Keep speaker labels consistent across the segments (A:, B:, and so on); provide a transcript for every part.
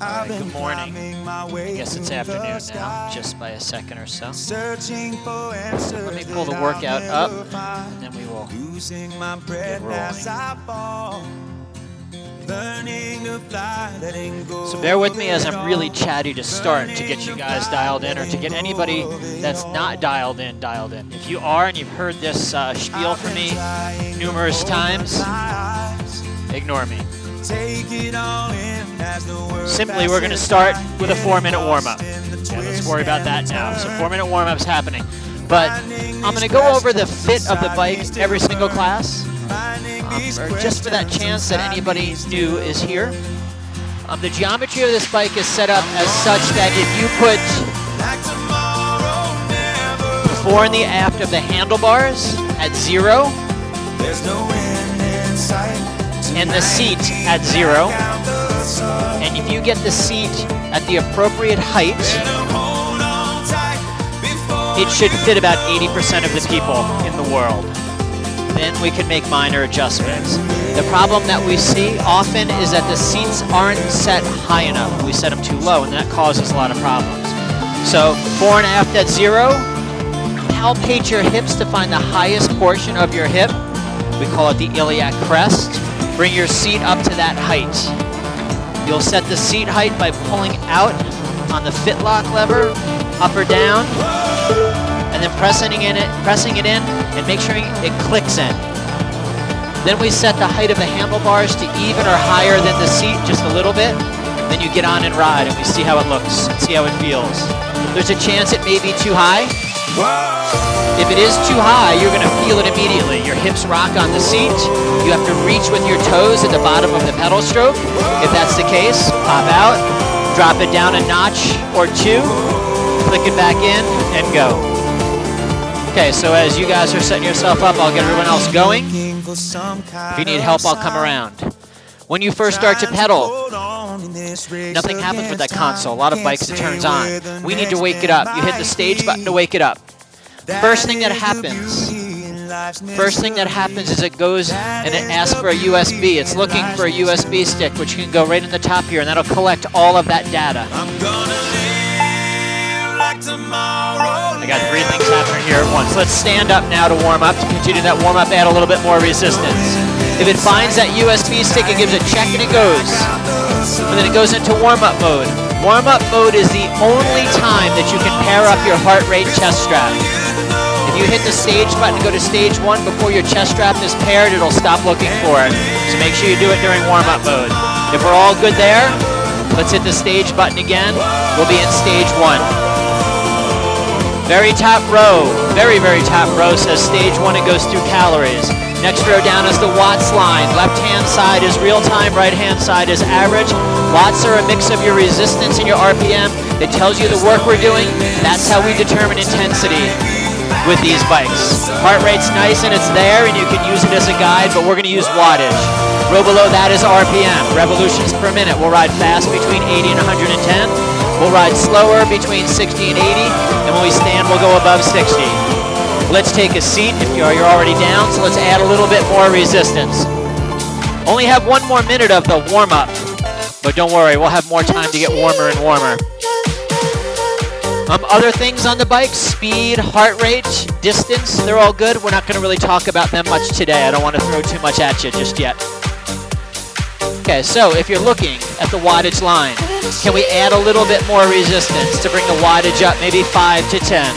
A: All right, good morning. I guess it's afternoon now, just by a second or so. Let me pull the workout up, and then we will get rolling. So bear with me as I'm really chatty to start to get you guys dialed in, or to get anybody that's not dialed in. If you are and you've heard this spiel from me numerous times, ignore me. Simply, we're going to start with a 4-minute warm-up. Yeah, let's worry about that now. So 4-minute warm-up's happening. But I'm going to go over the fit of the bike every single class, or just for that chance that anybody new is here. The geometry of this bike is set up as such that if you put the before and the aft of the handlebars at 0, and the seat at 0, and if you get the seat at the appropriate height, it should fit about 80% of the people in the world. Then we can make minor adjustments. The problem that we see often is that the seats aren't set high enough. We set them too low, and that causes a lot of problems. So fore and aft at 0, palpate your hips to find the highest portion of your hip. We call it the iliac crest. Bring your seat up to that height. You'll set the seat height by pulling out on the fitlock lever, up or down, and then pressing it in, and make sure it clicks in. Then we set the height of the handlebars to even or higher than the seat, just a little bit. Then you get on and ride, and we see how it looks, and see how it feels. There's a chance it may be too high. If it is too high, you're going to feel it immediately. Your hips rock on the seat. You have to reach with your toes at the bottom of the pedal stroke. If that's the case, pop out, drop it down a notch or 2, click it back in, and go. Okay, so as you guys are setting yourself up, I'll get everyone else going. If you need help, I'll come around. When you first start to pedal, nothing happens with that console. A lot of bikes, it turns on. We need to wake it up. You hit the stage button to wake it up. First thing that happens is it goes and it asks for a USB. It's looking for a USB stick, which can go right in the top here, and that'll collect all of that data. I got 3 things happening here at once. Let's stand up now to warm up. To continue that warm up, add a little bit more resistance. If it finds that USB stick, it gives a check and it goes. And then it goes into warm-up mode. Warm-up mode is the only time that you can pair up your heart rate chest strap. If you hit the stage button to go to stage 1 before your chest strap is paired, it'll stop looking for it. So make sure you do it during warm-up mode. If we're all good there, let's hit the stage button again. We'll be in stage 1. Very top row, very top row says stage 1 and goes through calories. Next row down is the watts line. Left-hand side is real-time, right-hand side is average. Watts are a mix of your resistance and your RPM. It tells you the work we're doing. That's how we determine intensity with these bikes. Heart rate's nice and it's there, and you can use it as a guide, but we're going to use wattage. Row below that is RPM, revolutions per minute. We'll ride fast between 80 and 110. We'll ride slower between 60 and 80, and when we stand, we'll go above 60. Let's take a seat if you're already down, so let's add a little bit more resistance. Only have 1 more minute of the warm-up, but don't worry, we'll have more time to get warmer and warmer. Other things on the bike, speed, heart rate, distance, they're all good. We're not going to really talk about them much today. I don't want to throw too much at you just yet. Okay, so if you're looking at the wattage line, can we add a little bit more resistance to bring the wattage up, maybe 5 to 10?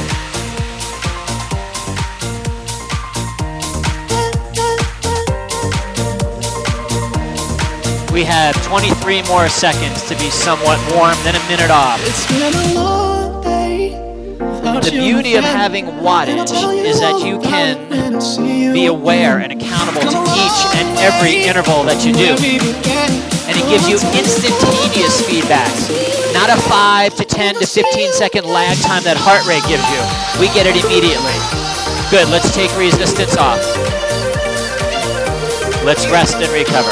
A: We have 23 more seconds to be somewhat warm, then a minute off. The beauty of having wattage is that you can be aware and accountable to each and every interval that you do. And it gives you instantaneous feedback, not a 5 to 10 to 15 second lag time that heart rate gives you. We get it immediately. Good, let's take resistance off. Let's rest and recover.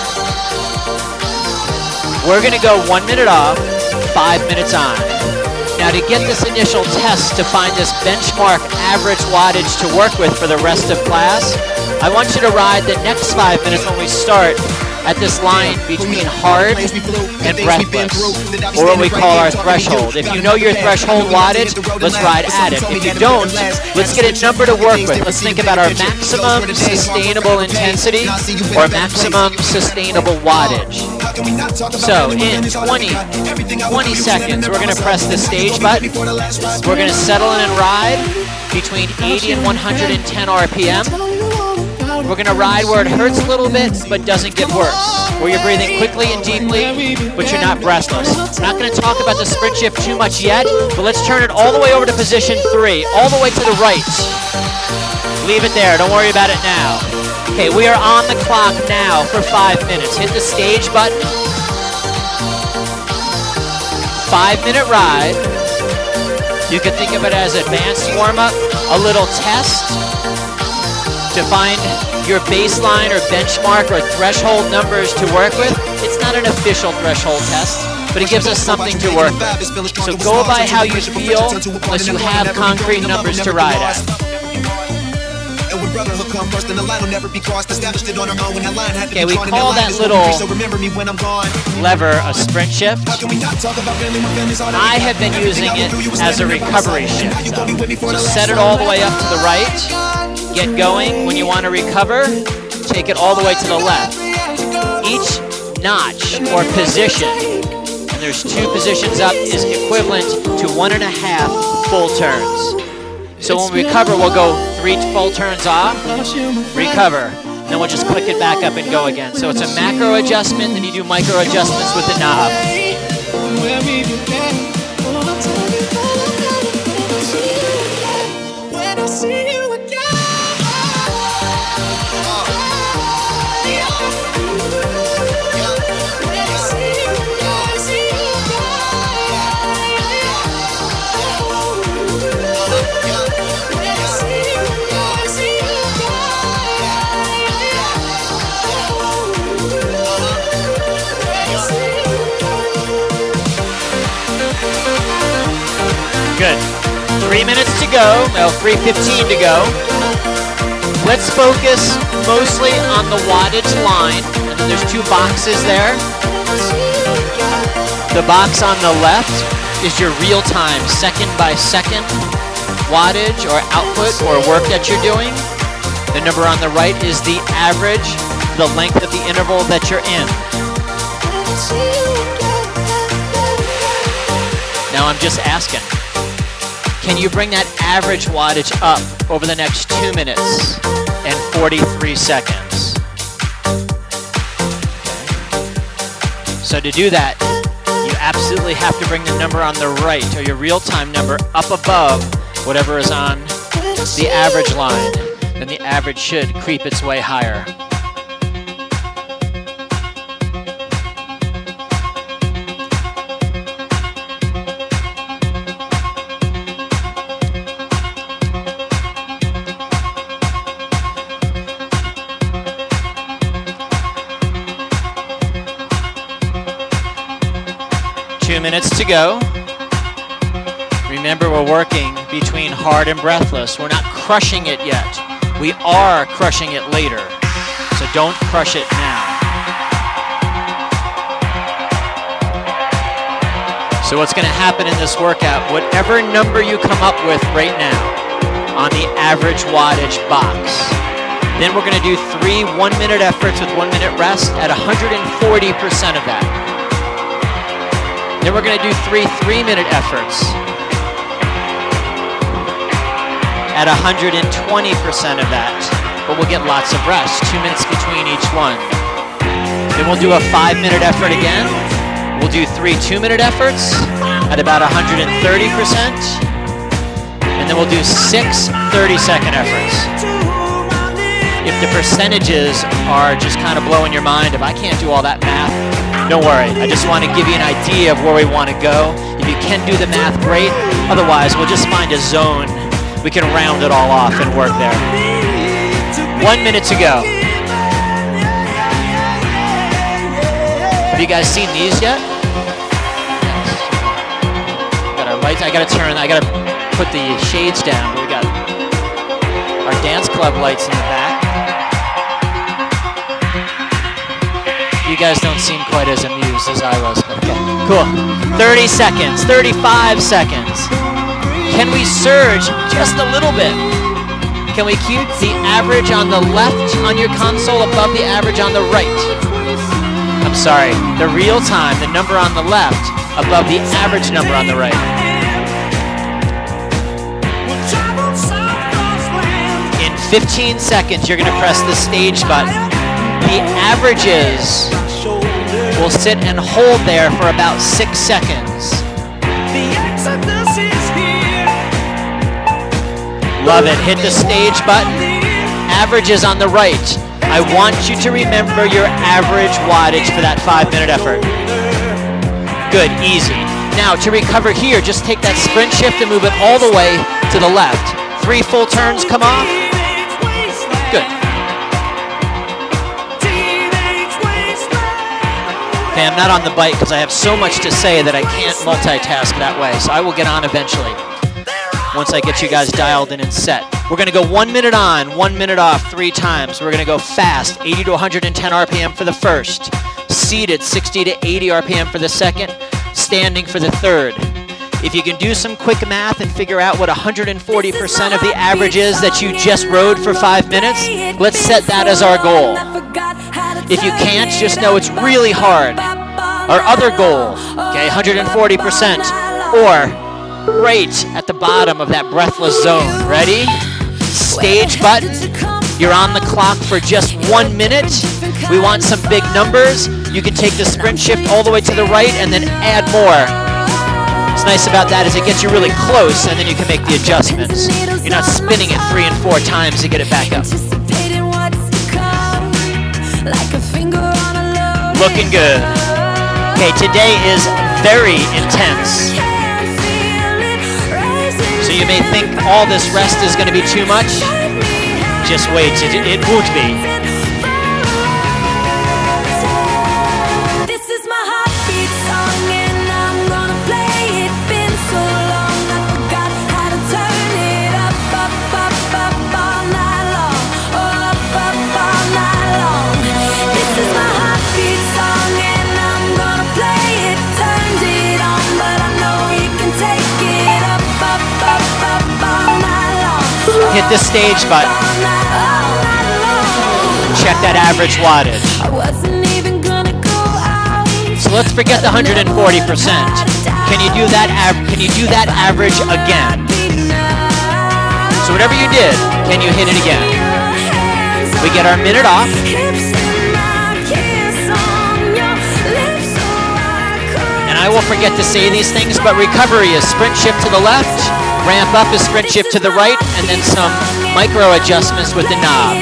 A: We're going to go 1 minute off, 5 minutes on. Now to get this initial test to find this benchmark average wattage to work with for the rest of class, I want you to ride the next 5 minutes when we start at this line between hard and breathless, or what we call our threshold. If you know your threshold wattage, let's ride at it. If you don't, let's get a number to work with. Let's think about our maximum sustainable intensity or maximum sustainable wattage. So in 20 seconds, we're going to press the stage button. We're going to settle in and ride between 80 and 110 RPM. We're going to ride where it hurts a little bit, but doesn't get worse. Where you're breathing quickly and deeply, but you're not breathless. I'm not going to talk about the sprint shift too much yet, but let's turn it all the way over to position 3, all the way to the right. Leave it there, don't worry about it now. Okay, we are on the clock now for 5 minutes. Hit the stage button. 5-minute ride. You can think of it as advanced warm-up, a little test to find your baseline or benchmark or threshold numbers to work with. It's not an official threshold test, but it gives us something to work with. So go by how you feel unless you have concrete numbers to ride at. Okay, we call that little lever a sprint shift. I have been using it as a recovery shift. So set it all the way up to the right, get going. When you want to recover, take it all the way to the left. Each notch or position, and there's 2 positions up, is equivalent to 1.5 full turns. So when we recover, we'll go 3 full turns off, recover, then we'll just click it back up and go again. So it's a macro adjustment, then you do micro adjustments with the knob. Good. 3 minutes to go. Well, 3:15 to go. Let's focus mostly on the wattage line. And then there's 2 boxes there. The box on the left is your real-time, second-by-second wattage or output or work that you're doing. The number on the right is the average, the length of the interval that you're in. Now I'm just asking, can you bring that average wattage up over the next 2 minutes and 43 seconds? Okay. So to do that, you absolutely have to bring the number on the right, or your real-time number, up above whatever is on the average line. Then the average should creep its way higher. Minutes to go. Remember, we're working between hard and breathless. We're not crushing it yet. We are crushing it later. So don't crush it now. So what's going to happen in this workout, whatever number you come up with right now on the average wattage box, then we're going to do 3 1-minute efforts with 1 minute rest at 140% of that. Then we're going to do 3 3-minute efforts at 120% of that, but we'll get lots of rest, 2 minutes between each one. Then we'll do a 5-minute effort again. We'll do 3 2-minute efforts at about 130%, and then we'll do 6 30-second efforts. If the percentages are just kind of blowing your mind, if I can't do all that math, don't worry, I just want to give you an idea of where we want to go. If you can do the math, great. Otherwise, we'll just find a zone. We can round it all off and work there. 1 minute to go. Have you guys seen these yet? Got our lights. I gotta put the shades down. We got our dance club lights in the back. guys don't seem quite as amused as I was, but okay. Cool. 30 seconds, 35 seconds. Can we surge just a little bit? Can we keep the average on the left on your console above the average on the right? I'm sorry, the real time, the number on the left above the average number on the right. In 15 seconds, you're gonna press the stage button. The averages will sit and hold there for about 6 seconds. Love it. Hit the stage button. Averages on the right. I want you to remember your average wattage for that 5-minute effort. Good, easy. Now to recover here, just take that sprint shift and move it all the way to the left. 3 full turns come off. Good. Okay, I'm not on the bike because I have so much to say that I can't multitask that way, so I will get on eventually once I get you guys dialed in and set. We're gonna go 1 minute on, 1 minute off 3 times. We're gonna go fast, 80 to 110 RPM for the first, seated 60 to 80 RPM for the second, standing for the third. If you can do some quick math and figure out what 140% of the average is that you just rode for 5 minutes, let's set that as our goal. If you can't, just know it's really hard. Our other goal, okay, 140%, or right at the bottom of that breathless zone. Ready? Stage button. You're on the clock for just 1 minute. We want some big numbers. You can take the sprint shift all the way to the right and then add more. What's nice about that is it gets you really close and then you can make the adjustments. You're not spinning it 3 and 4 times to get it back up. Looking good. Okay, today is very intense. So you may think all this rest is going to be too much. Just wait, it won't be.
B: This is my heartbeat song and I'm gonna play it. Been so long I forgot how to turn it up, up, up, up all night long. Oh, up, up all night long. This is my heartbeat song and I'm gonna play it. Turned it on, but I know you can take it up, up, up, up all night long.
A: Hit the stage button. Check that average wattage. So let's forget the 140%. Can you do that average again? So whatever you did, can you hit it again? We get our minute off. And I will forget to say these things, but recovery is sprint shift to the left, ramp up is sprint shift to the right, and then some micro adjustments with the knob.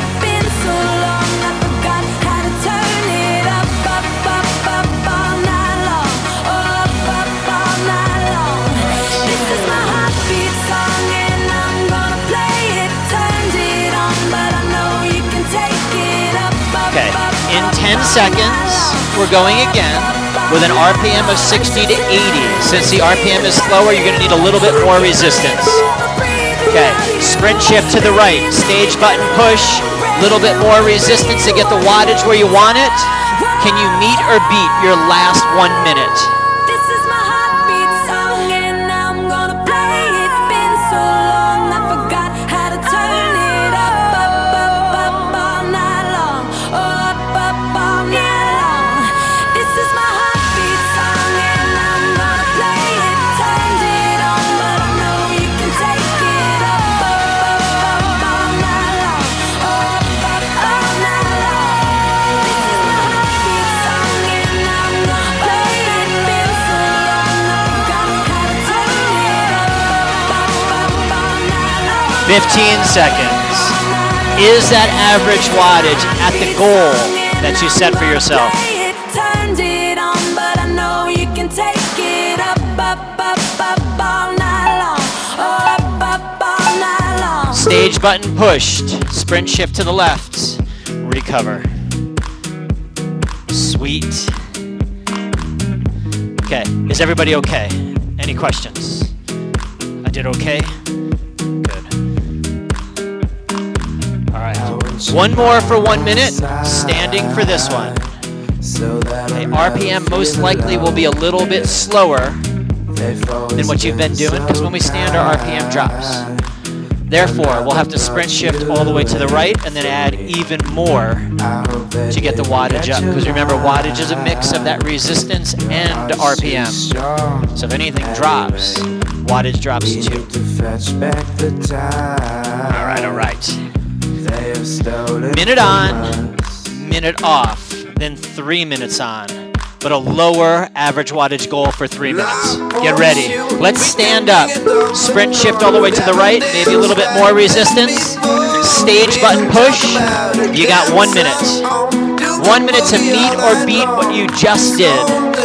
A: Okay, in 10 seconds, we're going again with an RPM of 60 to 80. Since the RPM is slower, you're gonna need a little bit more resistance. Okay, sprint shift to the right, stage button push, little bit more resistance to get the wattage where you want it. Can you meet or beat your last 1 minute?
B: This is my heartbeat song and I'm gonna play it. Been so long I forgot how to turn it up, up, up, up all night long. Oh, up, up all night long. This is my heartbeat song and I'm gonna play it. Turned it on, but I know you can take it up, up, up, up all night long. Oh, up, up all night long. This is my heartbeat song and I'm gonna play it. Been so long I forgot how to turn it up, up, up all night long.
A: 15 seconds. Is that average wattage at the goal that you set for yourself?
B: Turned it on, but I know you can take it up, up, up, up all night long. Oh, up, up all night long.
A: Stage button pushed, sprint shift to the left, recover. Sweet. Okay, is everybody okay? Any questions? I did okay? Good. All right, one more for 1 minute, standing for this one. The RPM most likely will be a little bit slower than what you've been doing, because when we stand, our RPM drops. Therefore, we'll have to sprint shift all the way to the right and then add even more to get the wattage up. Because remember, wattage is a mix of that resistance and RPM. So if anything drops, wattage drops too. All right. Minute on, minute off, then 3 minutes on. But a lower average wattage goal for 3 minutes. Get ready. Let's stand up. Sprint shift all the way to the right, maybe a little bit more resistance. Stage button push. You got 1 minute. 1 minute to meet or beat what you just did.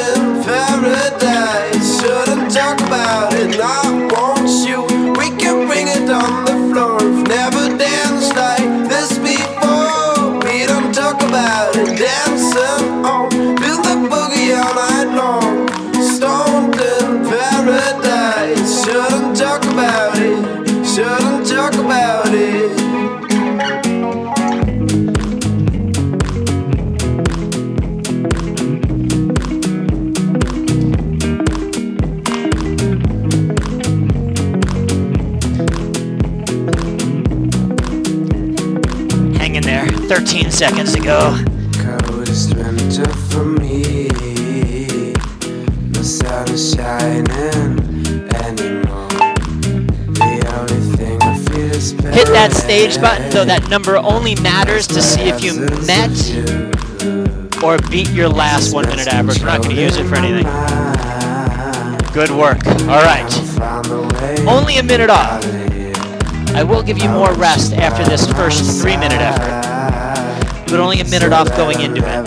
A: Hang in there. 13 seconds to go. Coldest winter for me. No sun is shining anymore. The only thing I feel is hit that stage button, though that number only matters to see if you met or beat your last 1 minute average. We're not going to use it for anything. Good work. All right. Only a minute off. I will give you more rest after this first 3 minute effort, but only a minute off going into it.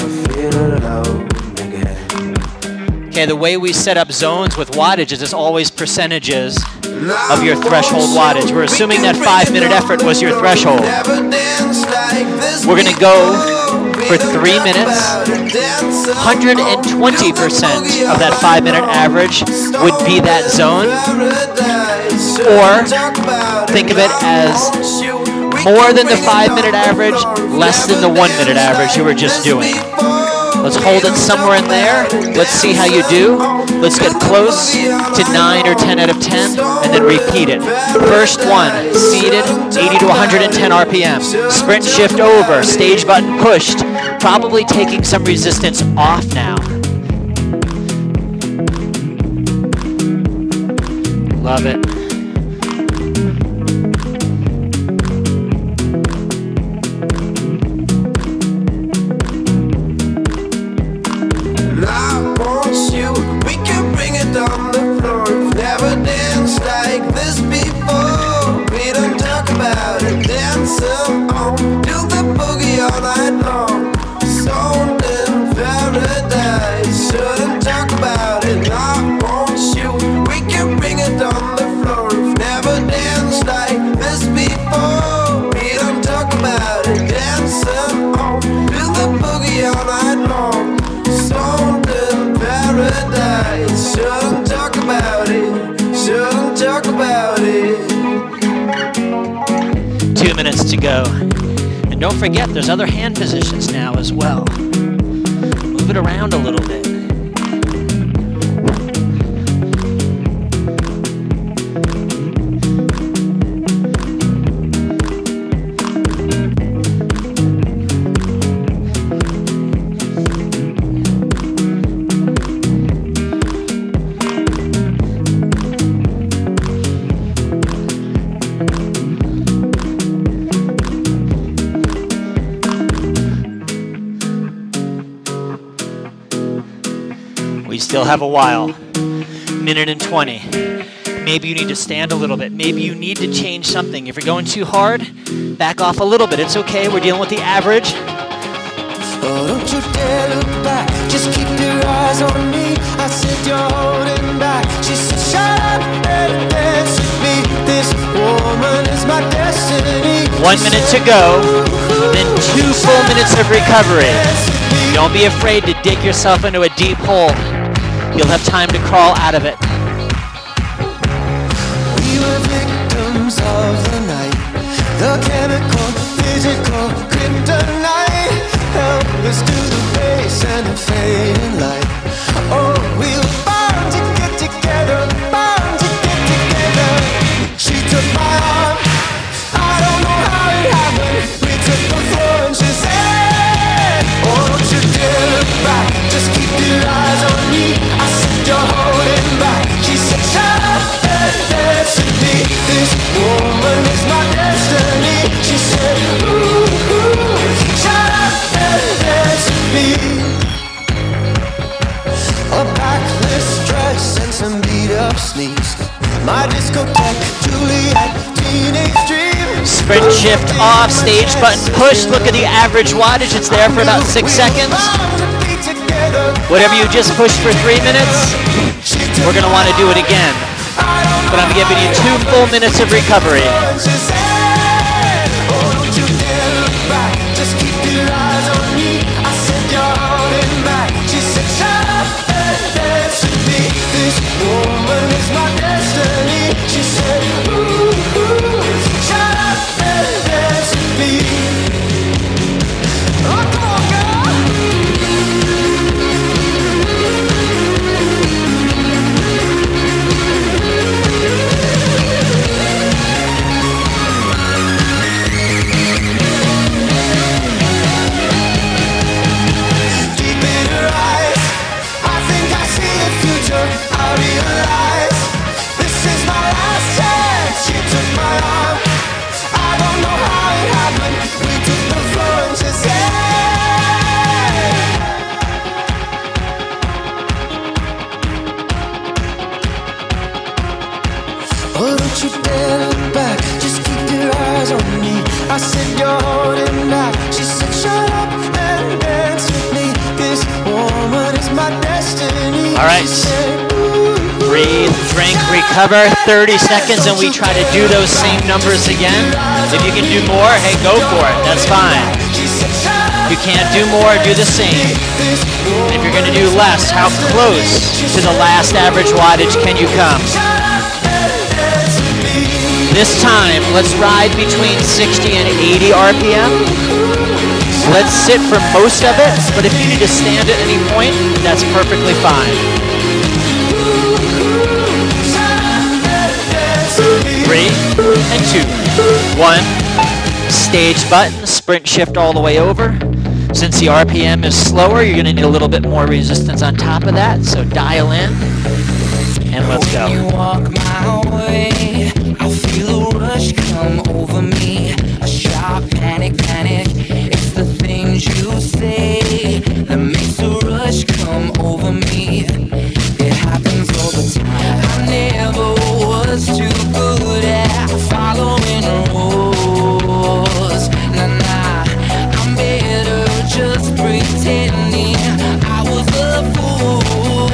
A: Okay, the way we set up zones with wattages is always percentages of your threshold wattage. We're assuming that 5 minute effort was your threshold. We're going to go for 3 minutes. 120% of that 5 minute average would be that zone. Or think of it as more than the 5 minute average, less than the 1 minute average you were just doing. Let's hold it somewhere in there. Let's see how you do. Let's get close to 9 or 10 out of 10 and then repeat it. First one, seated, 80 to 110 RPM. Sprint shift over, stage button pushed. Probably taking some resistance off now. Love it. To go. And don't forget, there's other hand positions now as well. Move it around a little bit. Still have a while. Minute and 20. Maybe you need to stand a little bit. Maybe you need to change something. If you're going too hard, back off a little bit. It's okay. We're dealing with the average. Oh, don't you dare look back. Just keep your eyes on me. I said you're holding back. She said, shut up and dance with me. This woman is my destiny. 1 minute to go. Then 2 full minutes of recovery. Don't be afraid to dig yourself into a deep hole. You'll have time to crawl out of it. We were victims of the night. The chemical, physical, kryptonite. Help
C: Let's do the bass and the fading light. Oh, we were bound to get together, bound to get together. She took my arm, I don't know how it happened. We took the floor and she said, oh, don't you dare look back, just keep your eyes on me. I said, you're holding back. She said, shut up and dance with me. This woman is my destiny. She said, ooh, ooh, shut up and dance with me. A backless dress and some beat-up sneaks. My discotheque, Juliet, teenage dream.
A: Sprint shift off, stage button push. Look at the average wattage. It's there for about 6 seconds. Whatever you just pushed for 3 minutes, we're going to want to do it again. But I'm giving you 2 full minutes of recovery.
C: This woman is my destiny. She said, ooh, shut up and dance with me. Oh, come on, girl.
A: 30 seconds and we try to do those same numbers again. If you can do more, hey, go for it. That's fine. If you can't do more, do the same. And if you're going to do less, how close to the last average wattage can you come? This time, let's ride between 60 and 80 RPM. Let's sit for most of it, but if you need to stand at any point, that's perfectly fine. 3 and 2. 1. Stage button, sprint shift all the way over. Since the RPM is slower, you're going to need a little bit more resistance on top of that, so dial in and let's go.
D: When you walk my way, I feel a rush come over me. A sharp panic. It's the things you say that makes a rush come over me. It happens all the time. I never was too good at following rules. Nah, I'm better just pretending I was a fool.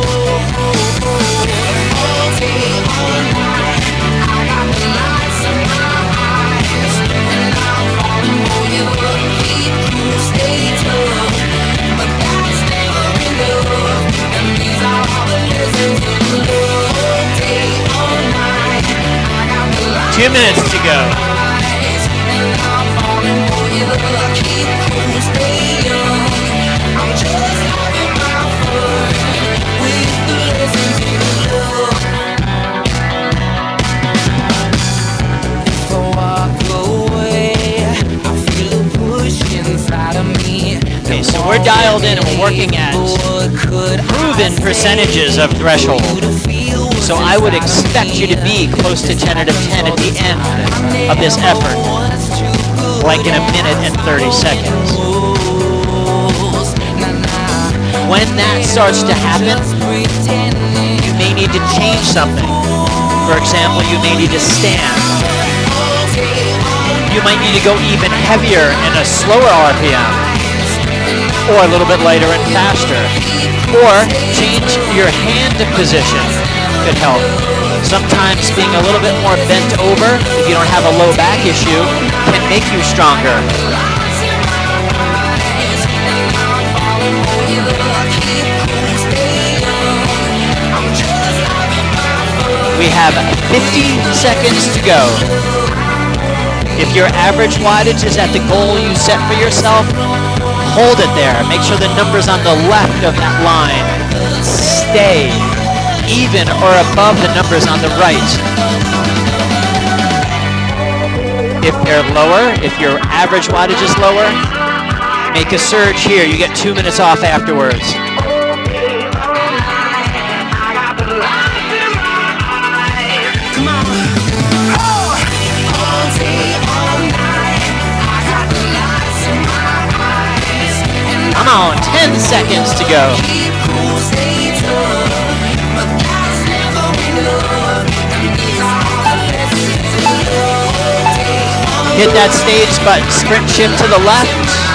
D: All day, all night, I got the lights in my eyes, and I'm falling for you. Keep you stay tough, but that's never enough. And these are all the lessons in love. All day, all night, I got the lights
A: 2 minutes to go.
D: and I'm falling for you. Keep you stay young. I'm just having my fun with the lessons in love. If I walk away, I feel a push inside of me.
A: Okay, so we're dialed in and we're working at proven percentages of threshold. So I would expect you to be close to 10 out of 10 at the end of this effort, like in a minute and 30 seconds. When that starts to happen, you may need to change something. For example, you may need to stand. You might need to go even heavier and a slower RPM, or a little bit lighter and faster, or change your hand position could help. Sometimes being a little bit more bent over, if you don't have a low back issue, can make you stronger. We have 50 seconds to go. If your average wattage is at the goal you set for yourself, hold it there. Make sure the numbers on the left of that line stay even or above the numbers on the right. If they're lower, if your average wattage is lower, make a surge here. You get 2 minutes off afterwards. Come on, 10 seconds to go. Hit that stage button, sprint shift to the left.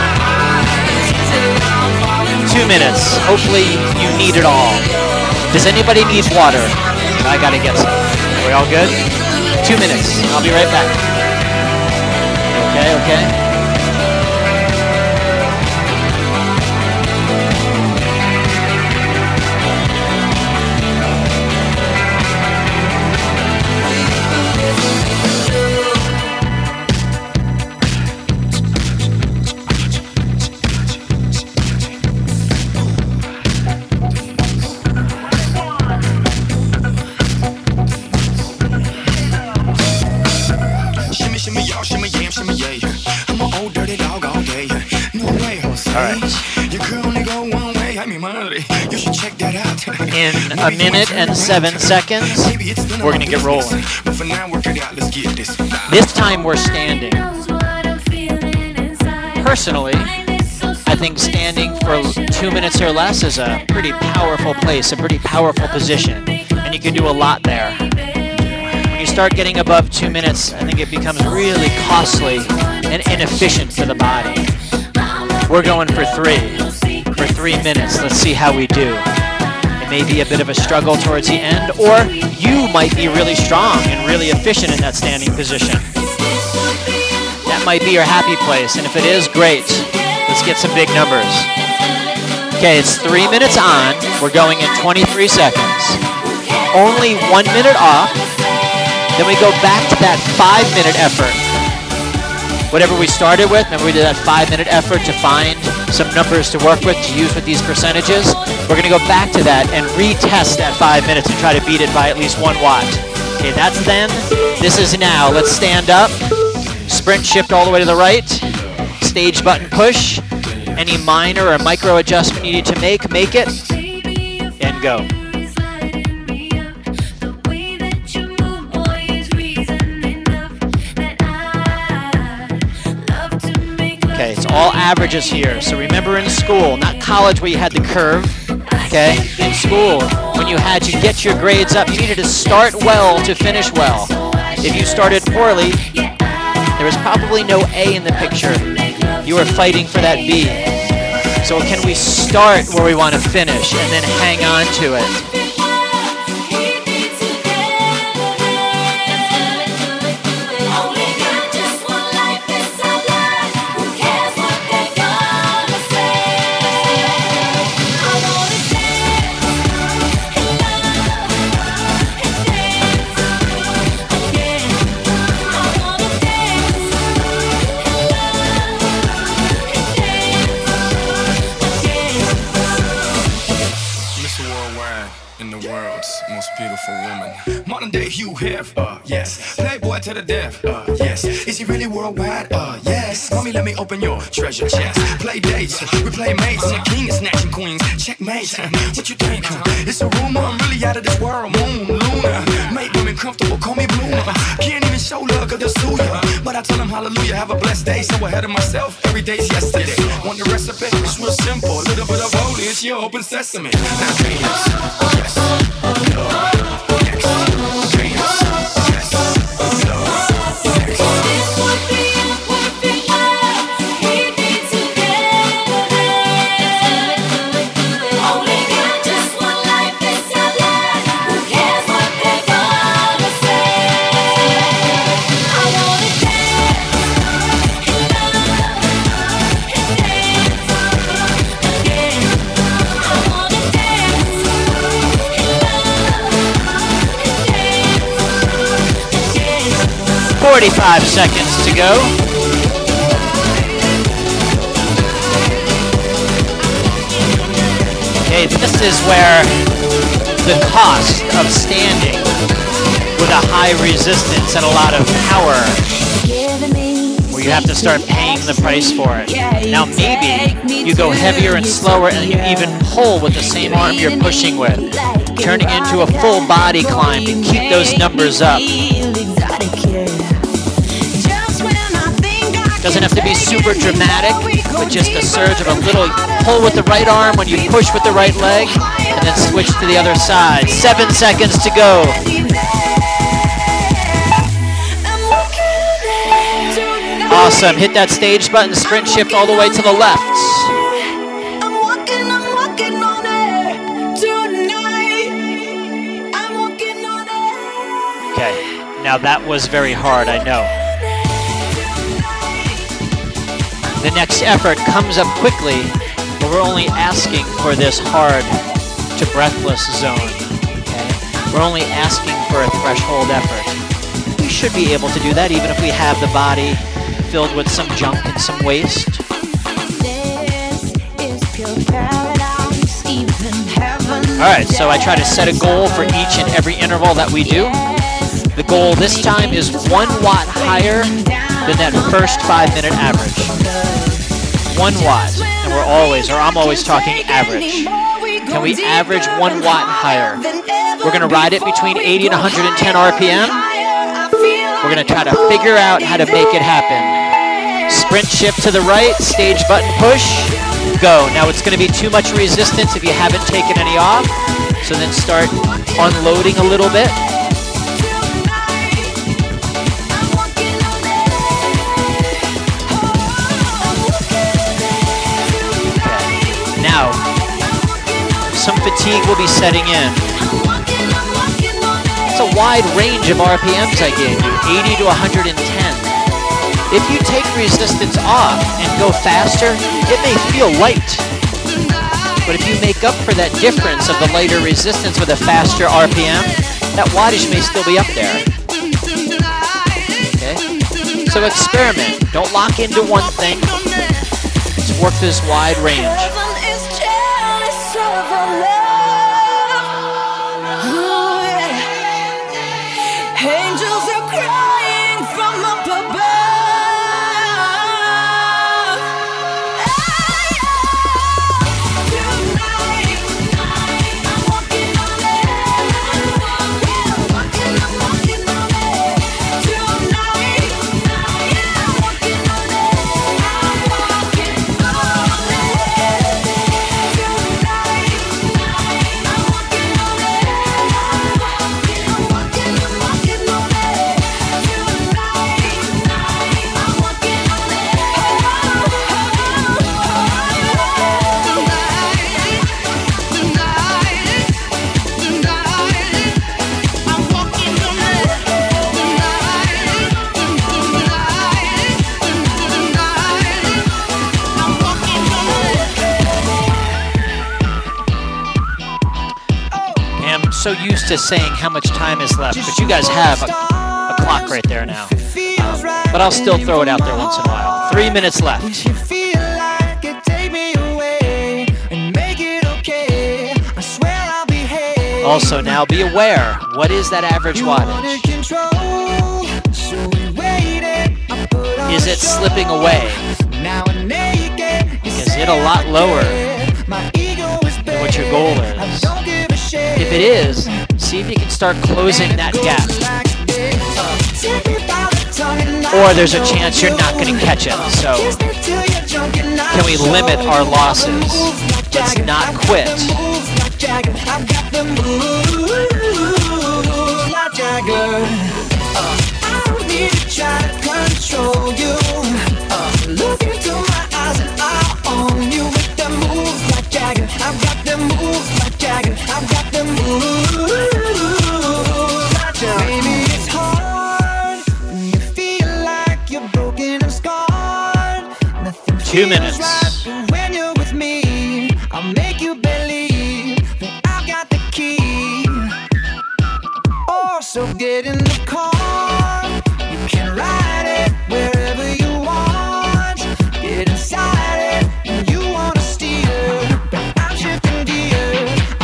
A: 2 minutes. Hopefully you need it all. Does anybody need water? I gotta get some. Are we all good? 2 minutes. I'll be right back. Okay. In a minute and 7 seconds, we're going to get rolling. This time we're standing. Personally, I think standing for 2 minutes or less is a pretty powerful place, a pretty powerful position, and you can do a lot there. When you start getting above 2 minutes, I think it becomes really costly and inefficient for the body. We're going for 3 minutes. Let's see how we do. May be a bit of a struggle towards the end, or you might be really strong and really efficient in that standing position. That might be your happy place, and if it is, great. Let's get some big numbers. Okay, it's 3 minutes on. We're going in 23 seconds. Only 1 minute off. Then we go back to that 5-minute effort. Whatever we started with, remember we did that 5-minute effort to find some numbers to work with, to use with these percentages. We're going to go back to that and retest that 5 minutes and try to beat it by at least 1 watt. Okay, that's then. This is now. Let's stand up. Sprint shift all the way to the right. Stage button push. Any minor or micro adjustment you need to make it. And go. Okay, it's all averages here. So remember in school, not college where you had the curve, okay? In school, when you had to get your grades up, you needed to start well to finish well. If you started poorly, there was probably no A in the picture. You were fighting for that B. So can we start where we want to finish and then hang on to it?
E: Yes. Playboy to the death, yes. Is he really worldwide? Yes. Mommy, let me open your treasure chest. Play dates, we play mates, and the king is snatching queens. Checkmate, what you think? It's a rumor, I'm really out of this world. Moon, Luna, make women comfortable, call me Bloomer. Can't even show love, cause they'll sue ya. But I tell them hallelujah, have a blessed day. So ahead of myself, every day's yesterday. Want the recipe? It's real simple. A little bit of holy, it's your open sesame. Now dance, yes, no.
A: Forty-five seconds to go. This is where the cost of standing with a high resistance and a lot of power, where you have to start paying the price for it. Now maybe you go heavier and slower and you even pull with the same arm you're pushing with, turning into a full body climb to keep those numbers up. Doesn't have to be super dramatic, but just a surge of a little pull with the right arm when you push with the right leg, and then switch to the other side. 7 seconds to go. Awesome. Hit that stage button, sprint shift all the way to the left. Okay, now that was very hard, I know. The next effort comes up quickly, but we're only asking for this hard to breathless zone. Okay? We're only asking for a threshold effort. We should be able to do that even if we have the body filled with some junk and some waste. Alright, so I try to set a goal for each and every interval that we do. The goal this time is 1 watt higher than that first 5-minute average. 1 watt, and I'm always talking average. Can we average 1 watt higher? We're gonna ride it between 80 and 110 RPM. We're gonna try to figure out how to make it happen. Sprint shift to the right, stage button push, go. Now it's gonna be too much resistance if you haven't taken any off, so then start unloading a little bit. Now, some fatigue will be setting in. It's a wide range of RPMs I gave you, 80 to 110. If you take resistance off and go faster, it may feel light. But if you make up for that difference of the lighter resistance with a faster RPM, that wattage may still be up there. Okay? So experiment. Don't lock into one thing. Let's work this wide range.
B: Angels are crying from up above. Tonight, I'm walking on it. I'm walking on it. Tonight, I'm walking on it. I'm walking on it. Tonight, I'm walking on it. I'm walking on it.
A: I'm so used to saying how much time is left, but you guys have a clock right there now. But I'll still throw it out there once in a while. 3 minutes left. Also, now be aware, what is that average wattage? Is it slipping away? Is it a lot lower than what your goal is? If it is, see if you can start closing that gap. Or there's a chance you're not going to catch it. So can we limit our losses? Let's not quit.
C: Look into my eyes and I own you with them moves like Jagger. I've got them moves like Jagger. I've got them moves like Jagger. Baby, it's hard when you feel like you're broken and scarred. Nothing
A: 2 minutes.
C: right when you're with me. I'll make you believe that I've got the key. Oh, so get in the car. You can ride it wherever you want. Get inside it and you wanna steer. I'm shifting gears.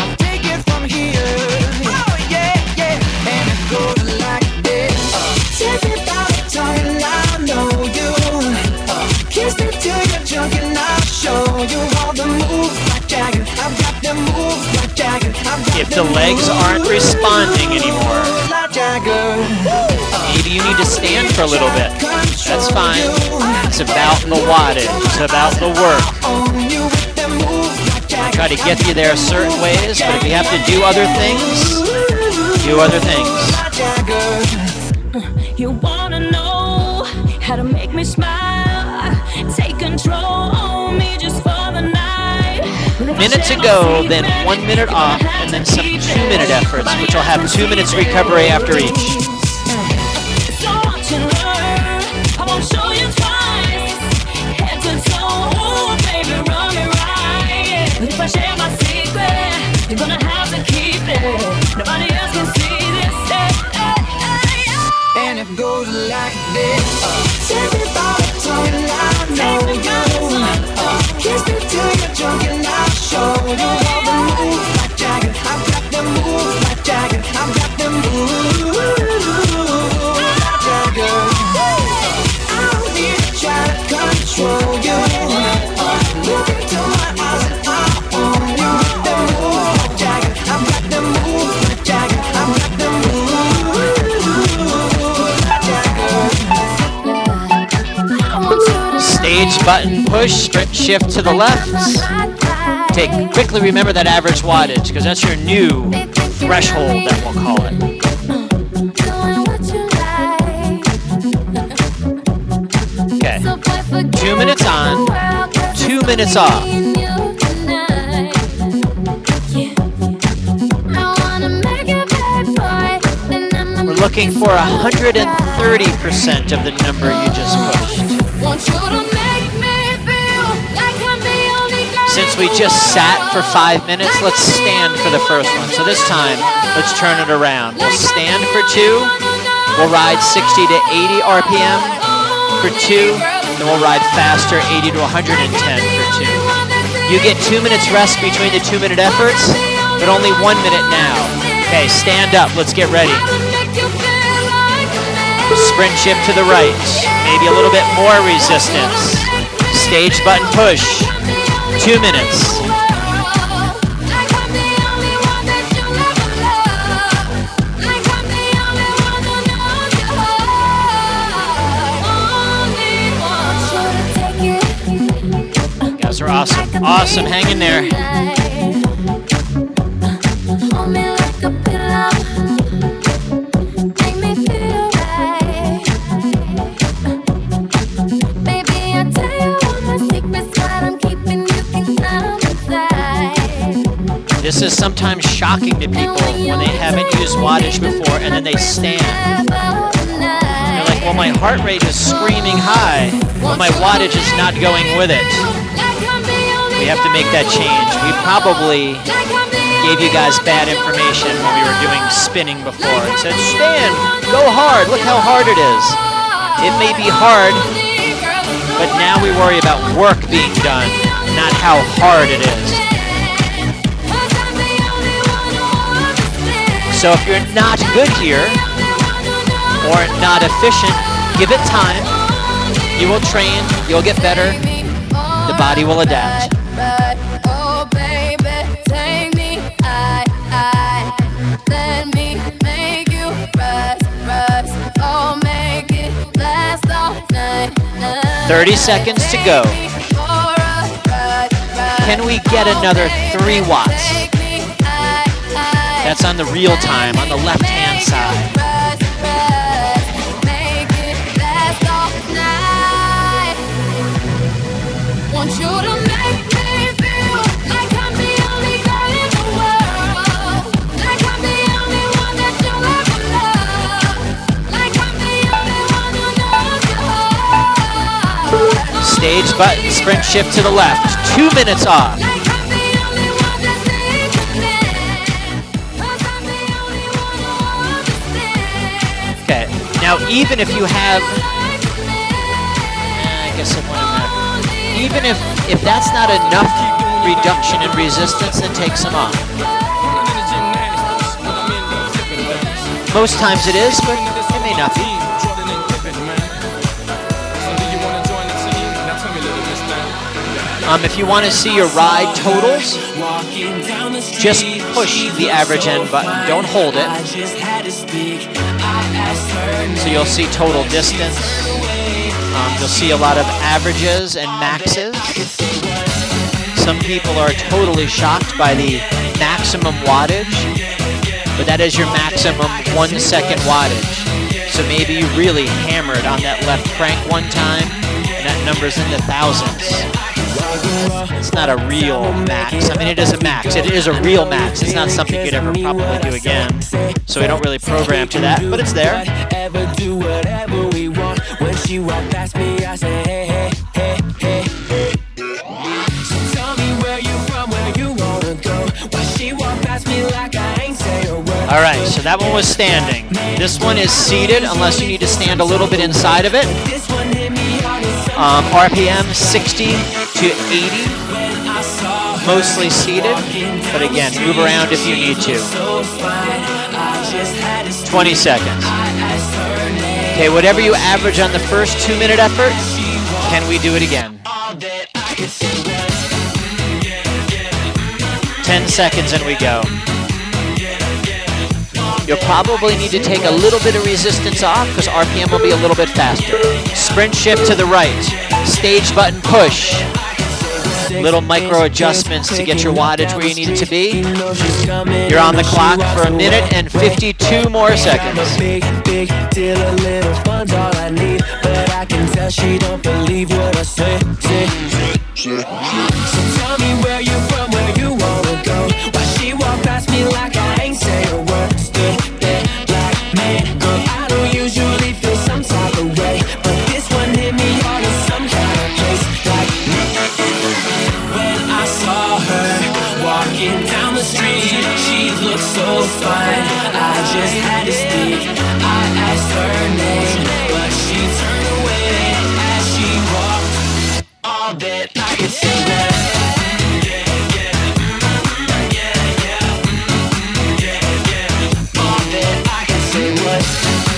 C: Kiss me till you're drunk and I'll show you all the moves like Jagger. I've got them moves like Jagger.
A: If the legs aren't responding anymore,
C: Like Jagger.
A: maybe you need to stand for a little bit. That's fine. It's about the wattage. It's about the work.
C: On you with them moves like Jagger.
A: Try to get you there certain ways, but if you have to do other things, do other things.
C: Like Jagger.
B: You wanna know how to make me smile? Take control on me just for the night.
A: Minute to go, then 1 minute off, and then some 2-minute efforts, which will have 2 minutes recovery after each.
B: So watch and learn. I won't show you twice. Head to toe, ooh, baby, run me right. If I share my secret, you're gonna have to keep it. Nobody else can see this.
C: And it goes like this. Take me by the tongue and I know you. Kiss me till you're drunk and I'll show you all the moves like Jagger. I've got them moves like Jagger. I've got them moves like Jagger. I don't need to try to control you. Look into my eyes and I own you. With them moves like Jagger. I've got them moves like Jagger. I've got them moves.
A: Stage button push, sprint shift to the left. Quickly remember that average wattage, because that's your new threshold, that we'll call it. Okay, 2 minutes on, 2 minutes off. We're looking for 130% of the number you just pushed. Since we just sat for 5 minutes, let's stand for the first one. So this time, let's turn it around. We'll stand for 2. We'll ride 60 to 80 RPM for 2. Then we'll ride faster, 80 to 110 for 2. You get 2 minutes rest between the 2-minute efforts, but only 1 minute now. Okay, stand up. Let's get ready. Sprint shift to the right. Maybe a little bit more resistance. Stage button push. 2 minutes. You guys are awesome. Awesome. Hang in there.
B: Hold me like a pillow. Make me feel right. Baby, I tell you all my secrets, what I'm keeping, you can come inside.
A: This is sometimes shocking to people when they haven't used wattage before and then they stand. They're like, well, my heart rate is screaming high, but my wattage is not going with it. We have to make that change. We probably gave you guys bad information when we were doing spinning before and said, stand, go hard, look how hard it is. It may be hard, but now we worry about work being done, not how hard it is. So if you're not good here, or not efficient, give it time. You will train, you'll get better, the body will adapt.
B: Oh baby, take me high. Let me make you rise. Oh, make it last all night.
A: 30 seconds to go. Can we get another 3 watts? That's on the real time, on the left-hand side.
B: Want you to make me feel like I'm the only girl in the world. Like I'm the only one that you'll ever love. Like I'm the only one who knows your heart.
A: Stage button, sprint shift to the left. 2 minutes off.
B: Like I'm the only one that sees your name. 'Cause I'm the only one who understands.
A: Okay, now even if you have, I guess it wouldn't matter. Even if that's not enough reduction in resistance, then take some off. Most times it is, but it may not be. If you want to see your ride totals, just push the average end button. Don't hold it. So you'll see total distance. You'll see a lot of averages and maxes. Some people are totally shocked by the maximum wattage, but that is your maximum 1 second wattage. So maybe you really hammered on that left crank one time, and that number's in the thousands. It's not a real max. I mean, it is a max. It is a real max. It's not something you'd ever probably do again. So we don't really program to that, but it's there. All right, so that one was standing. This one is seated, unless you need to stand a little bit inside of it. RPM 60 to 80, mostly seated, but again, move around if you need to. 20 seconds. Okay, whatever you average on the first 2-minute effort, can we do it again? 10 seconds and we go. You'll probably need to take a little bit of resistance off because RPM will be a little bit faster. Sprint shift to the right. Stage button push. Little micro adjustments to get your wattage where you need it to be. You're on the clock for 1 minute and 52 more seconds.
C: Big deal, a little fun's all I need, but I can tell she don't believe what I say. So tell me where you from, where you wanna go. Why she walk past me like I ain't say a word. Stood there like, man, girl, I don't usually feel some type of way, but this one hit me hard in some kind of place. Like when I saw her walking down the street, she looked so fine. I just had to speak. I asked her name, but she turned away as she walked. All that I could see that. All that I could say was.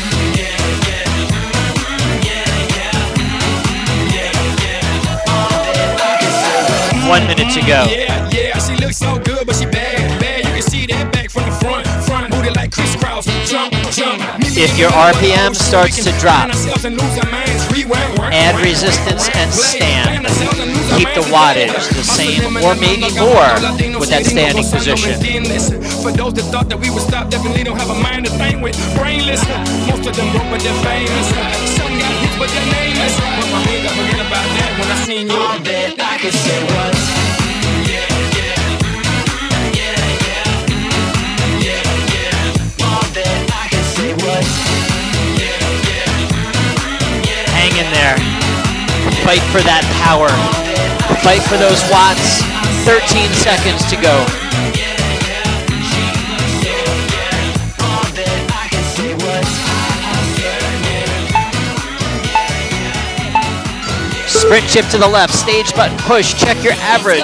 A: 1 minute to go.
E: Yeah, she looks so good, but she bad. You can see that back from the front booty like crisscross. Jump.
A: If your RPM starts to drop, add resistance and stand. Keep the wattage the same or maybe more with that standing position.
E: For those that thought that we would stop, definitely don't have a mind to think with. Brainless, most of them broke but they're famous. Some got hit but they're nameless. But my head got forget about that when I seen you.
C: All that I could say was.
A: Hang in there. Fight for that power. Fight for those watts. 13 seconds to go. Sprint shift to the left. Stage button push. Check your average.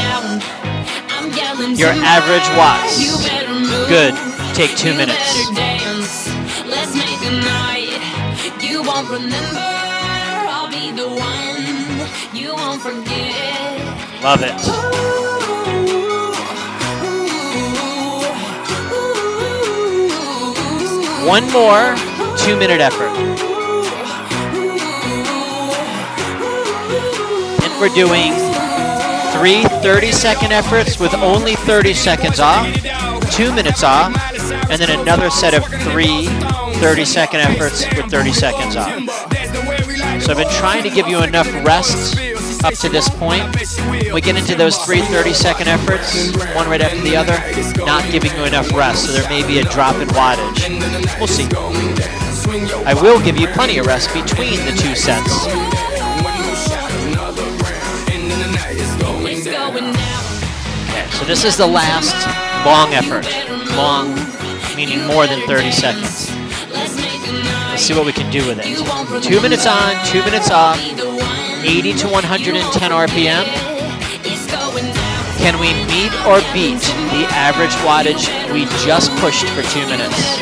A: Your average watts. Good. Take 2 minutes.
B: Let's make a night you won't remember. I'll be the one you won't forget.
A: Love it. One more 2-minute effort. And we're doing 3 30-second efforts with only 30 seconds off, 2 minutes off, and then another set of 3 30-second efforts with 30 seconds off. So I've been trying to give you enough rest up to this point. We get into those 3 30-second efforts, one right after the other, not giving you enough rest, so there may be a drop in wattage. We'll see. I will give you plenty of rest between the 2 sets. Okay, so this is the last long effort. Long, meaning more than 30 seconds. Let's see what we can do with it. 2 minutes on, 2 minutes off, 80 to 110 RPM. Can we meet or beat the average wattage we just pushed for 2 minutes?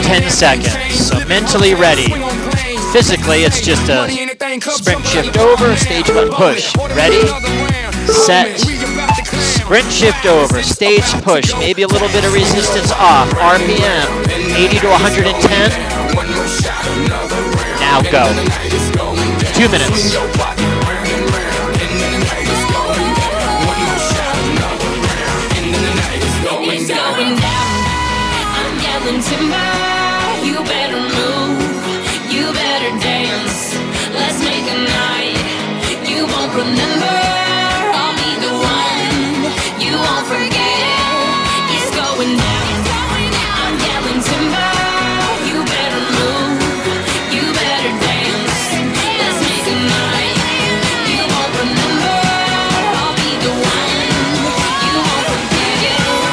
A: 10 seconds. So mentally ready. Physically, it's just a sprint shift over, stage button push. Ready, set, sprint shift over, stage push. Maybe a little bit of resistance off. RPM, 80 to 110. Now go. 2 minutes.
B: It's going down. I'm yelling timber. You better move. You better dance. Let's make a night. You won't remember. I'll be the one. You won't forget. It's going down. I'm yelling timber. You better move. You better dance. Let's make a night. You won't remember. I'll be the one. You won't forget.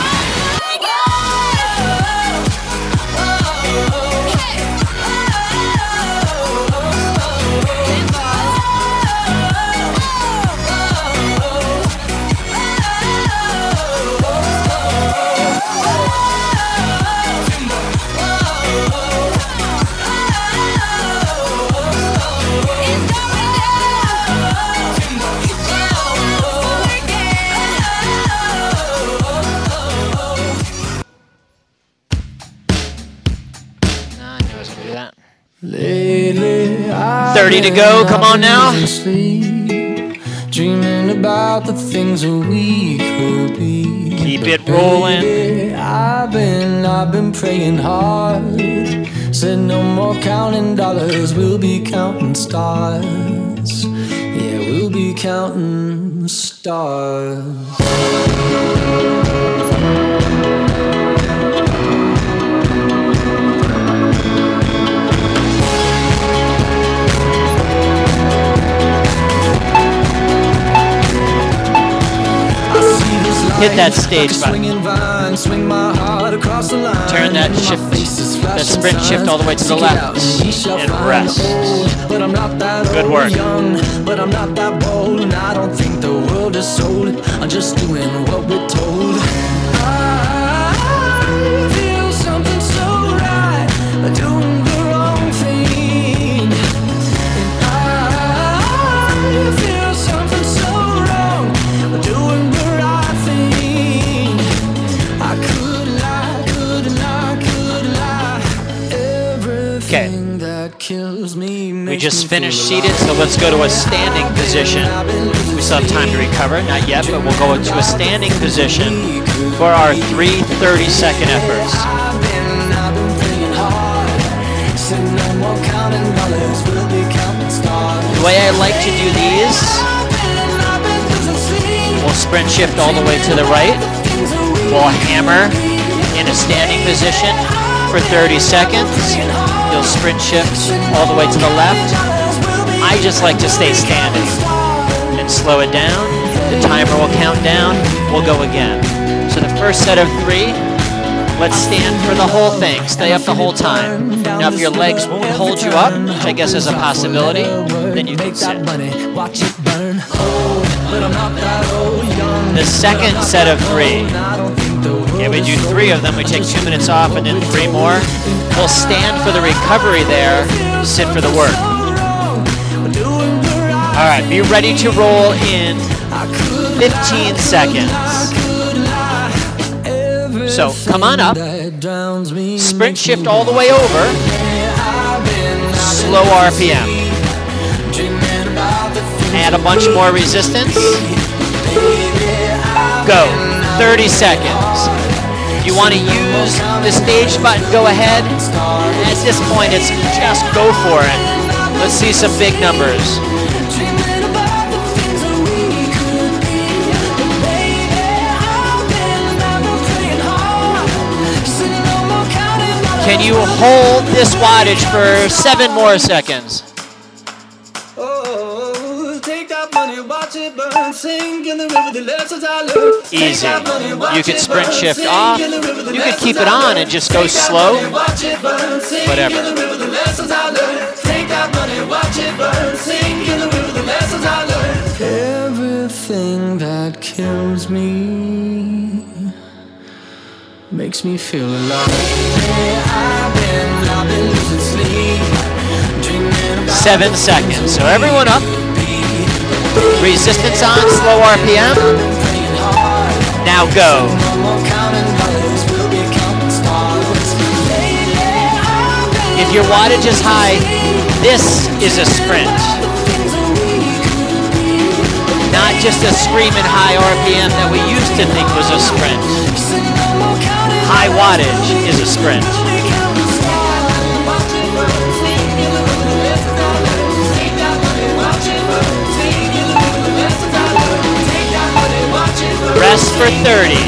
A: I knew I was going to do that.
C: Lately,
A: 30 to go, come on now.
C: Dreaming about the things that we could be.
A: Keep it rolling.
C: Baby, I've been praying hard. Said no more counting dollars, we'll be counting stars. Yeah, we'll be counting stars.
A: Hit that stage button.
C: Turn
A: that shift, that sprint shift all the way to the left and rest. Good work.
C: But I'm not that bold, and I don't think the world is sold. I'm just doing what we're told. I feel something so right, doing the wrong thing. And I feel something so wrong, doing the right thing. I could lie. Everything that kills me makes
A: We just
C: me
A: finished
C: feel
A: seated, so
C: alive.
A: let's go to a standing position. We still have time to recover, not yet, but we'll go into a standing position for our 3 30-second efforts.
C: I've been praying hard. Said no more counting dollars, we'll be counting stars.
A: The way I like to do these,
C: I've been losing sleep.
A: we'll sprint shift all the way to the right. We'll hammer in a standing position for 30 seconds. You'll sprint shift all the way to the left. I just like to stay standing and slow it down. The timer will count down. We'll go again. So the first set of 3, let's stand for the whole thing. Stay up the whole time. Now if your legs won't hold you up, which I guess is a possibility, then you can sit.
C: Watch it burn. But I'm not that old, young.
A: The second set of 3. Yeah, we do 3 of them. We take 2 minutes off and then 3 more. We'll stand for the recovery there, sit for the work. All right, be ready to roll in 15 seconds. So come on up, sprint shift all the way over, slow RPM. Add a bunch more resistance. Go, 30 seconds. If you want to use the stage button, go ahead. At this point, it's just go for it. Let's see some big numbers. Can you hold this wattage for 7 more seconds? Easy. You could sprint shift off. You could keep it on and just go slow. Whatever.
C: Everything that kills me makes me feel alive. I've been
A: 7 seconds. So everyone up. Resistance on, slow RPM. Now go. If your wattage is high, this is a sprint. Not just a screaming high RPM that we used to think was a sprint. High wattage is a sprint. Rest for 30.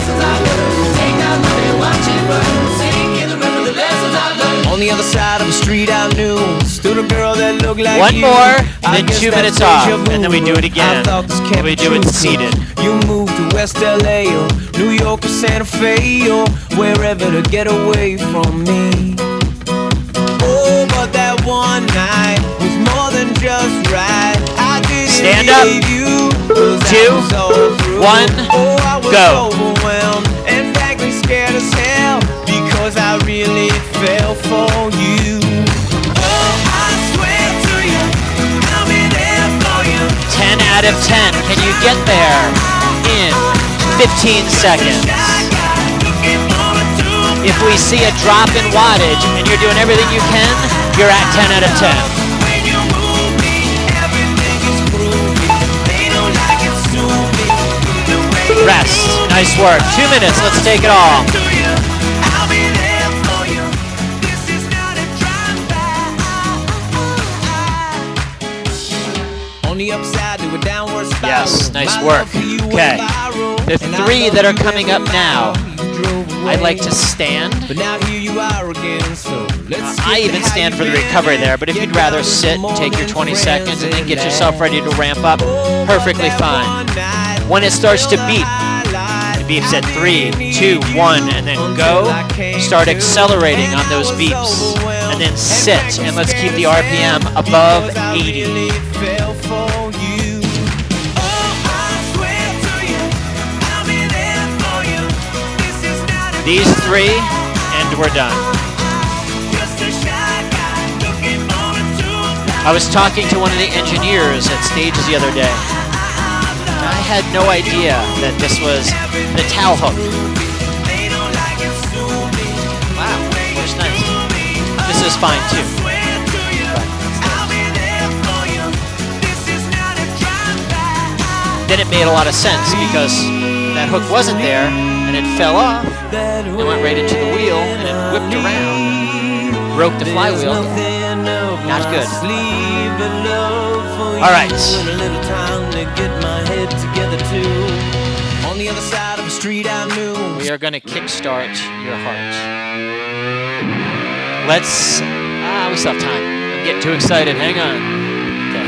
F: On the other side of the street I knew stood a girl that looked like
A: One
F: you.
A: more,
F: I
A: then
F: guess
A: 2
F: that's
A: minutes off,
F: deja vu.
A: and then we do it again.
F: I thought this
A: And
F: can't
A: we
F: be
A: do it
F: true.
A: seated.
F: You moved to West LA or New York or Santa Fe or wherever to get away from me. Oh, but that one night was more than just right. I didn't
A: Stand up.
F: leave you, 'cause that
A: 2,
F: was all through.
A: 1,
F: Oh, I was
A: go.
F: overwhelmed and frankly scared as hell because I really fell for you. Oh, I swear to you, I'll be there for you.
A: 10 out of 10. Can you get there in 15 seconds? If we see a drop in wattage and you're doing everything you can, you're at 10 out of 10.
F: When you move me, everything is groovy. They don't like it soon. The way you
A: Rest.
F: move
A: Nice work. 2 minutes. Let's take it all.
F: to you, I'll be there for you. This is not a drive-by. On the upside to a downward spiral.
A: Yes, nice
F: My
A: work.
F: love for you
A: Okay.
F: went viral.
A: The
F: And I
A: 3
F: love
A: that are
F: you
A: coming up
F: every
A: now,
F: mile you drove away.
A: I'd like to stand.
F: But now here you are again, so let's
A: I
F: get
A: even
F: to how
A: stand
F: you
A: for the
F: been.
A: recovery there, but if
F: Get
A: you'd rather
F: down to
A: sit,
F: more
A: take your
F: than
A: 20
F: friends
A: seconds and then get
F: and
A: yourself
F: laugh.
A: ready to ramp up,
F: Oh,
A: perfectly
F: that
A: fine.
F: one night
A: When it starts to
F: was
A: beep,
F: the highlight.
A: it beeps at
F: I
A: 3,
F: didn't
A: 2,
F: need
A: 1,
F: you
A: and then
F: until
A: go.
F: I came
A: Start
F: to.
A: accelerating on
F: And
A: those
F: I was
A: beeps.
F: overwhelmed
A: And then
F: and
A: sit,
F: frankly
A: and let's keep the
F: scared as
A: RPM
F: hell
A: above
F: because I
A: 80.
F: really fell for you. Oh, I swear to you, I'll be there for you. This is not a
A: These 3, and we're done.
F: just a shy guy looking for a true
A: I was talking to one of the engineers at Stages the other day. I had no idea that this was the towel hook. Wow, works nice. This is fine too. Then it made a lot of sense because that hook wasn't there and it fell off. It went right into the wheel and it whipped around, broke the flywheel. Not good. All right.
F: On the other side of the street I knew.
A: We are going to kickstart your heart. Let's. We still have time. I'm getting too excited. Hang on. Okay.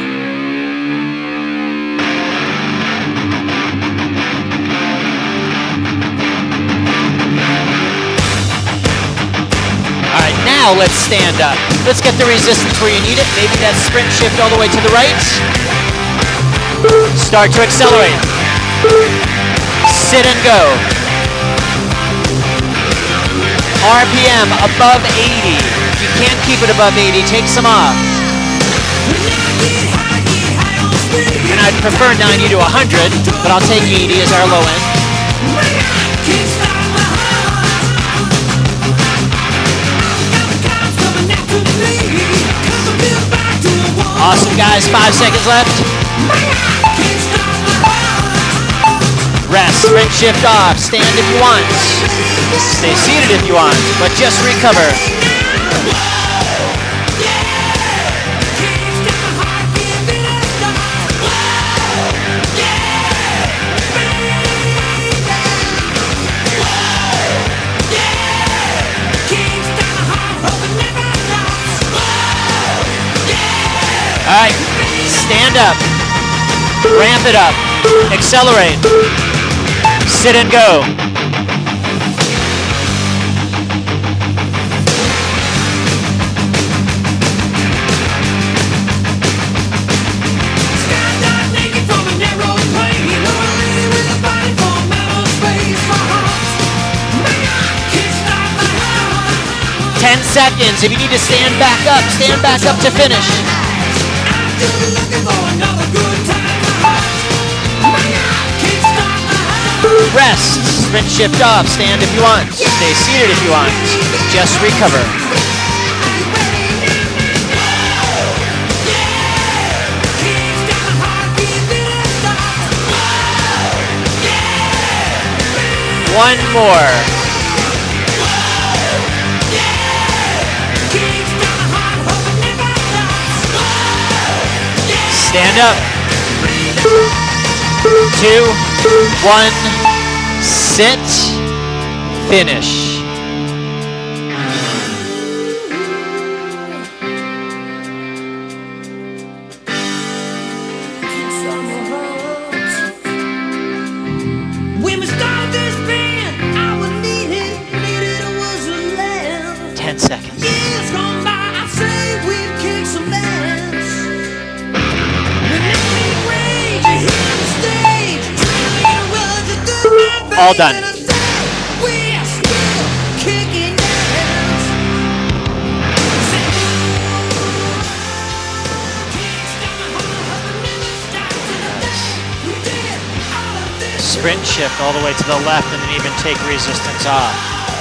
A: All right, now let's stand up. Let's get the resistance where you need it. Maybe that sprint shift all the way to the right. Start to accelerate. Sit and go. RPM above 80. If you can't keep it above 80, take some off. And I'd prefer 90 to 100, but I'll take 80 as our low end. Awesome, guys. 5 seconds left. Rest, sprint shift off, stand if you want. Stay seated if you want, but just recover. All right, stand up, ramp it up, accelerate, sit and go.
F: Naked from a narrow plane, or really with a body for metal space. My heart, man, can't stop my heart.
A: 10 seconds. If you need to stand back up to finish. Rest, sprint shift off, stand if you want, stay seated if you want, just recover. One more. Stand up. 2, 1, sit, finish.
C: When we started this band, I was needed was a land.
A: 10 seconds.
C: Years gone by, I say we've kicked some ass. When it rains, you hear the stage. Drilling was a good man,
A: All done.
C: baby, and I say we're still kicking ass. We did all of this.
A: Sprint shift all the way to the left and then even take resistance off.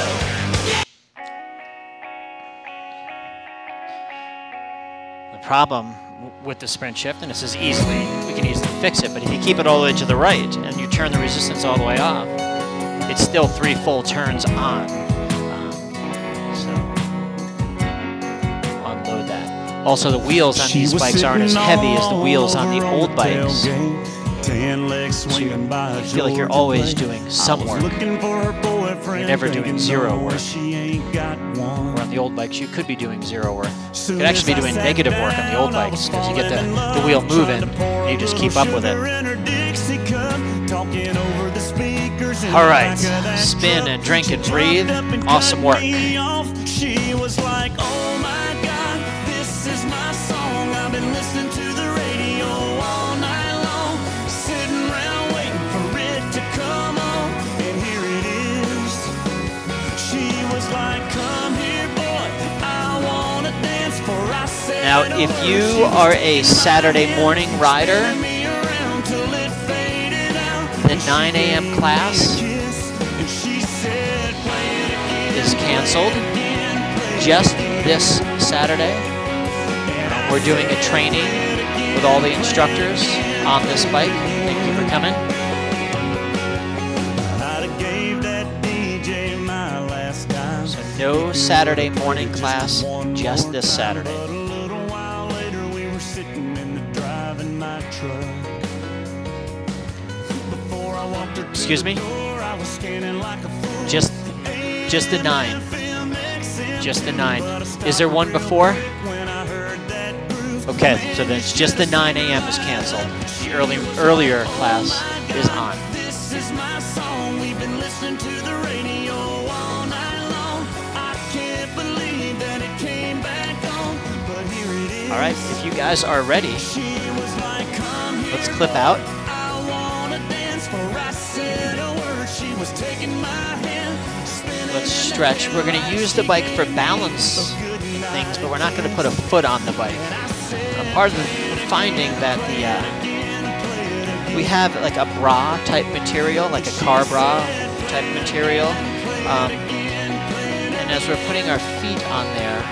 A: The problem with the sprint shift, and this is we can easily fix it, but if you keep it all the way to the right and you turn the resistance all the way off, it's still 3 full turns on. So unload that. Also, the wheels on these bikes aren't as heavy as the wheels on the old bikes. So you feel like you're always doing some work. You're never doing zero work. Or on the old bikes, you could be doing zero work. You could actually be doing negative work on the old bikes because you get the wheel moving and you just keep up with it. All right, spin and drink and breathe. Awesome work.
C: She was like, oh my God, this is my song. I've been listening to the radio all night long, sitting around waiting for it to come on, and here it is. She was like, come here, boy, I wanna dance for I said.
A: Now, if you are a Saturday morning rider, the 9 a.m. class is canceled just this Saturday. We're doing a training with all the instructors on this bike. Thank you for coming. So no Saturday morning class, just this Saturday. Excuse me? Just the 9. Just the 9. Is there one before? Okay, so then it's just the 9 a.m. is canceled. The earlier class is on.
C: This is my song. We've been listening to the radio all night long. I can't believe that it came back on, but here it is.
A: All right, if you guys are ready,
C: She was like, come here,
A: let's clip out.
C: I wanna dance for I said a word. She was taking my hand, spinning.
A: Let's stretch. We're going to use the bike for balance and things, but we're not going to put a foot on the bike. Part of the finding that we have like a bra type material, like a car bra type material, and as we're putting our feet on there,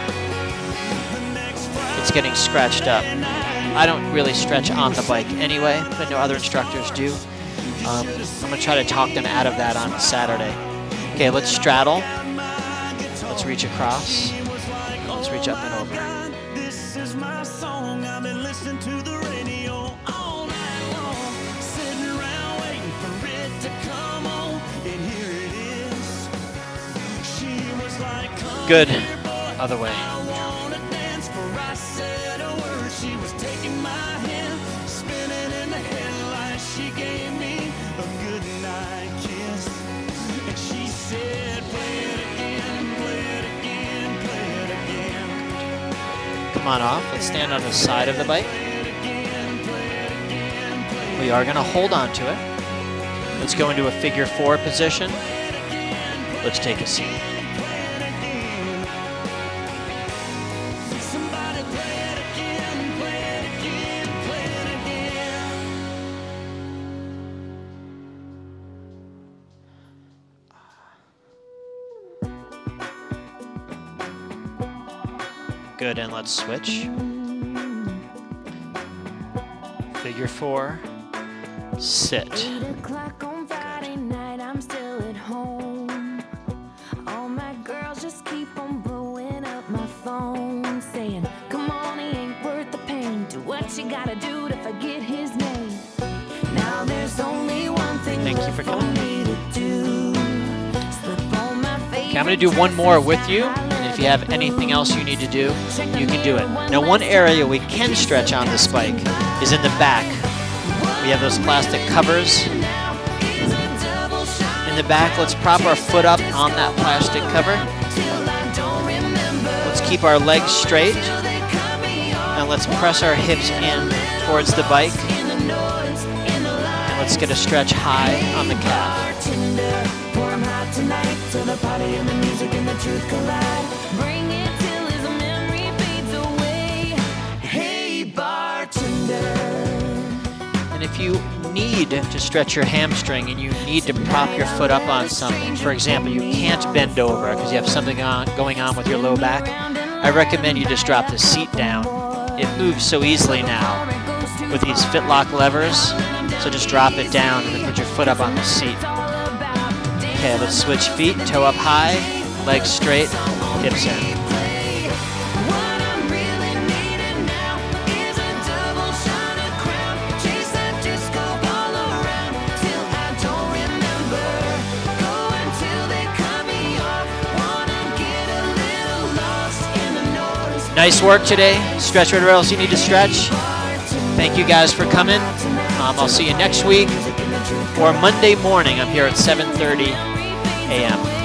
A: it's getting scratched up. I don't really stretch on the bike anyway, but I know other instructors do. I'm going to try to talk them out of that on Saturday. Okay, let's straddle. Let's reach across. Let's reach up and over.
C: This is my song. I've been listening to the radio all night long, sitting around waiting for it to come on, and here it is. She was like, come
A: Good.
C: here, boy,
A: Other way.
C: I wanna dance for I said a word. She was taking my hand, spinning in the headlights. She gave me a good night kiss, and she said, play it again, play it again, play it again.
A: Come on off. Let's stand on the side of the bike. We are going to hold on to it. Let's go into a figure 4 position. Let's take a seat. Good, and let's switch. Figure 4. Sit.
B: 8 o'clock on Friday night, I'm still at home. All my girls just keep on blowing up my phone, saying, come on, he ain't worth the pain. Do what you gotta do to forget his name. Now there's only one thing
A: Thank you
B: left
A: for
B: for
A: coming.
B: me to do. Slip on my
A: Okay, I'm going to do one more with you. And if you have anything else you need to do, you can do it. Now, one area we can stretch on the spike is in the back. We have those plastic covers. In the back, let's prop our foot up on that plastic cover. Let's keep our legs straight. And let's press our hips in towards the bike. And let's get a stretch high on the calf.
B: Bring it till his memory fades away. Hey, bartender.
A: And if you need to stretch your hamstring and you need to prop your foot up on something, for example, you can't bend over because you have something going on with your low back, I recommend you just drop the seat down. It moves so easily now with these Fitlock levers, so just drop it down and then put your foot up on the seat. Okay, let's switch feet, toe up high, legs straight, hips in.
B: What I'm really needing now is a double shot of Crown. Chase that disco ball around till I don't remember. Go until they cut me off. Wanna get a little lost in the noise.
A: Nice work today. Stretch whatever else you need to stretch. Thank you guys for coming. I'll see you next week or Monday morning. I'm here at 7:30 a.m.